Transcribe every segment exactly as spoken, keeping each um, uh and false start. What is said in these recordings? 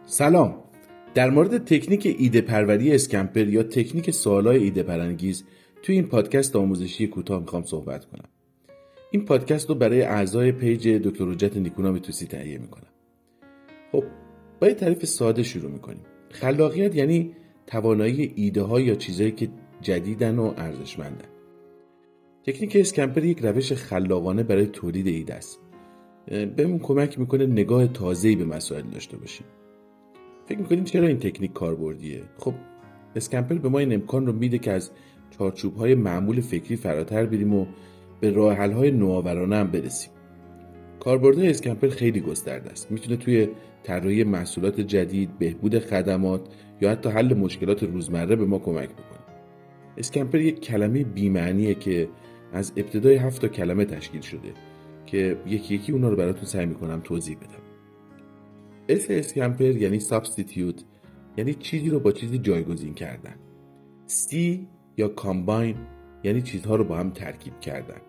سلام. در مورد تکنیک ایده پروری اسکمپر یا تکنیک سوالای ایده برانگیز توی این پادکست آموزشی کوتاه میخوام صحبت کنم. این پادکست رو برای اعضای پیج دکتر حجت نیکونام توسی تهیه میکنم. خب با یه تعریف ساده شروع میکنیم. خلاقیت یعنی توانایی ایده ها یا چیزایی که جدیدن و ارزشمندن. تکنیک اسکمپر یک روش خلاقانه برای تولید ایده است. بهمون کمک میکنه نگاه تازه‌ای به مسائل داشته باشیم. فکر میکنیم چرا این تکنیک کاربردیه؟ خب اسکمپر به ما این امکان رو میده که از چارچوب‌های معمول فکری فراتر بریم و به راه حل‌های نوآورانه هم برسیم. کاربردهای اسکمپر خیلی گسترده است. میتونه توی طراحی محصولات جدید، بهبود خدمات یا حتی حل مشکلات روزمره به ما کمک بکنه. اسکمپر یک کلمه بی‌معنیه که از ابتدای هفت تا کلمه تشکیل شده که یکی یکی اونا رو براتون سعی میکنم توضیح بدم. اس اسکمپر یعنی سابستیتیوت، یعنی چیزی رو با چیزی جایگزین کردن. سی یا کامباین یعنی چیزها رو با هم ترکیب کردن.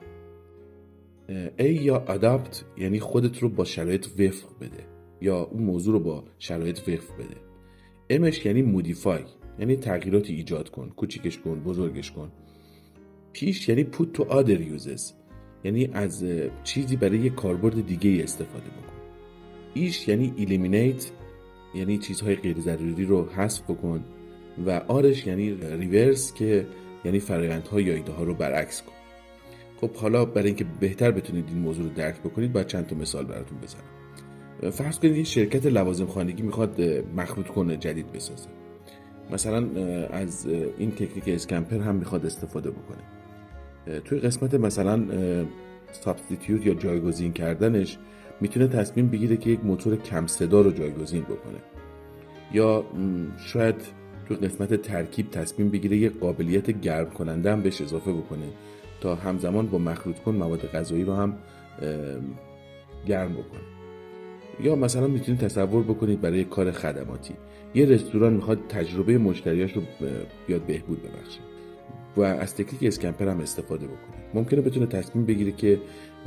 ای یا اداپت یعنی خودت رو با شرایط وفق بده یا اون موضوع رو با شرایط وفق بده. امش یعنی مودیفای، یعنی تغییراتی ایجاد کن، کوچیکش کن، بزرگش کن. پیش یعنی put to other uses، یعنی از چیزی برای یک کاربرد دیگه استفاده بکن. ایش یعنی eliminate، یعنی چیزهای غیر ضروری رو حذف بکن و آرش یعنی ریورس که یعنی فرآیندها یا ایده ها رو برعکس کن. خب حالا برای اینکه بهتر بتونید این موضوع رو درک بکنید باید چند تا مثال براتون بزنم. فرض کنید یه شرکت لوازم خانگی میخواد مخروط کنه جدید بسازه. مثلا از این تکنیک اسکمپر هم میخواد استفاده بکنه. توی قسمت مثلا سابستیتیوت یا جایگزین کردنش میتونه تصمیم بگیره که یک موتور کم صدا رو جایگزین بکنه، یا شاید تو قسمت ترکیب تصمیم بگیره یک قابلیت گرم کننده هم بهش اضافه بکنه تا همزمان با مخلوط کن مواد غذایی رو هم گرم بکنه. یا مثلا میتونید تصور بکنید برای کار خدماتی یه رستوران میخواد تجربه مشتریاش رو بیاد بهبود ببخشه و از تکنیک اسکمپر هم استفاده بکنه. ممکنه بتونه تصمیم بگیره که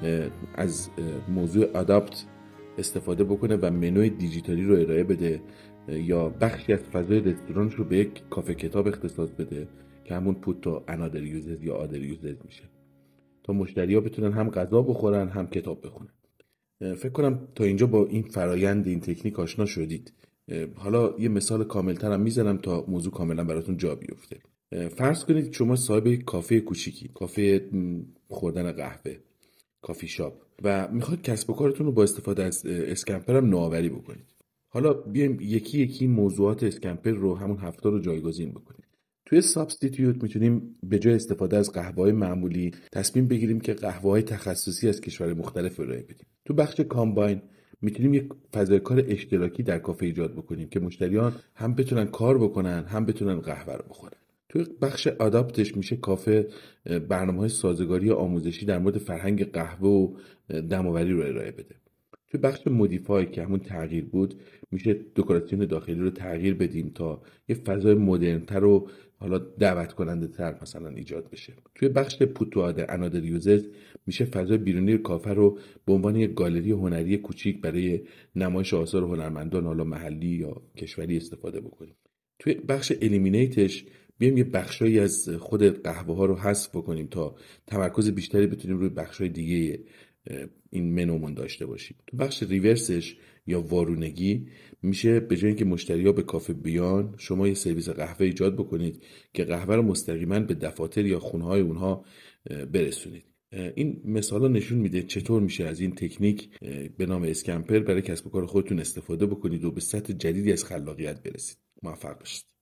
از موضوع اداپت استفاده بکنه و منوی دیجیتالی رو ارائه بده یا بخشی از فضای رستورانش رو به یک کافه کتاب اختصاص بده که همون پوت تا انادر یوزرز یا آدر یوزرز میشه تا مشتری‌ها بتونن هم غذا بخورن هم کتاب بخونن. فکر کنم تا اینجا با این فرایند این تکنیک آشنا شدید. حالا یه مثال کامل‌تر هم میزنم تا موضوع کاملا براتون جا بیفته. فرض کنید شما صاحب یک کافه کوچیکی، کافه خوردن قهوه، کافی شاپ، و میخواد کسب و کارتون رو با استفاده از اسکمپر هم نوآوری بکنید. حالا بیایم یکی یکی موضوعات اسکمپر رو همون هفته رو جایگزین بکنیم. توی سابستیتیوت میتونیم به جای استفاده از قهوه‌های معمولی تصمیم بگیریم که قهوه‌های تخصصی از کشورهای مختلف ارائه بدیم. تو بخش کامباین میتونیم یک فضای کار اشتراکی در کافه ایجاد بکنیم که مشتریان هم بتونن کار بکنن هم بتونن قهوه رو بخورن. توی بخش آداپتش میشه کافه برنامه‌های سازگاری و آموزشی در مورد فرهنگ قهوه و دماوری رو ارائه بده. توی بخش مودیفای که همون تغییر بود میشه دکوراسیون داخلی رو تغییر بدیم تا یه فضای مدرن‌تر و حالا دعوت کننده تر مثلا ایجاد بشه. توی بخش پوت تو انادر یوزرز میشه فضای بیرونی کافه رو به عنوان یک گالری هنری کوچیک برای نمایش آثار هنرمندان حالا محلی یا کشوری استفاده بکنیم. توی بخش الیمینیتش بیایم یه بخشایی از خود قهوه ها رو حذف بکنیم تا تمرکز بیشتری بتونیم روی بخشای دیگه این منومون داشته باشیم. تو بخش ریورسش یا وارونگی میشه به جای اینکه مشتری‌ها به کافه بیان شما یه سرویس قهوه ایجاد بکنید که قهوه رو مستقیما به دفاتر یا خونه‌های اونها برسونید. این مثالا نشون میده چطور میشه از این تکنیک به نام اسکمپر برای کسب و کار خودتون استفاده بکنید و به سطح جدیدی از خلاقیت برسید. موفق باشید.